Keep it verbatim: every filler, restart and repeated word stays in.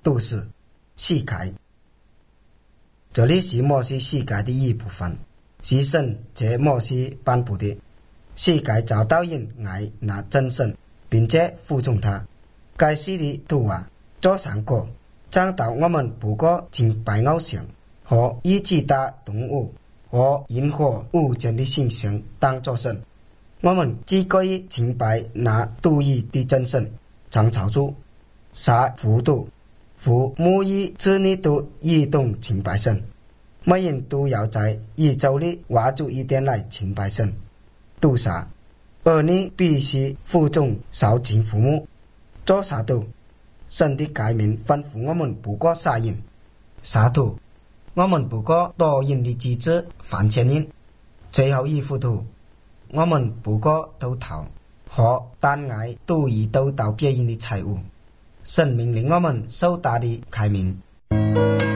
都是世界。这里是摩西世界的一部分，是神借摩西颁布的。世界找到人爱那真神，并且服从他。该死的图画做上过，讲到我们不过敬拜偶像和以其他动物和任何物件的形象当作神，我们只可以敬拜那独一的真神。张朝主杀父度父母以子女都一同敬拜神，每人都要在一周里挖出一点来敬拜神。杜杀儿女必须服从孝敬父母。做杀徒，神的诫命吩咐我们不过杀人；杀徒，我们不过夺人的妻子犯奸人；最后一幅图，我们不过偷盗和单爱独一偷盗别人的财物。神命令我们守他的诫命。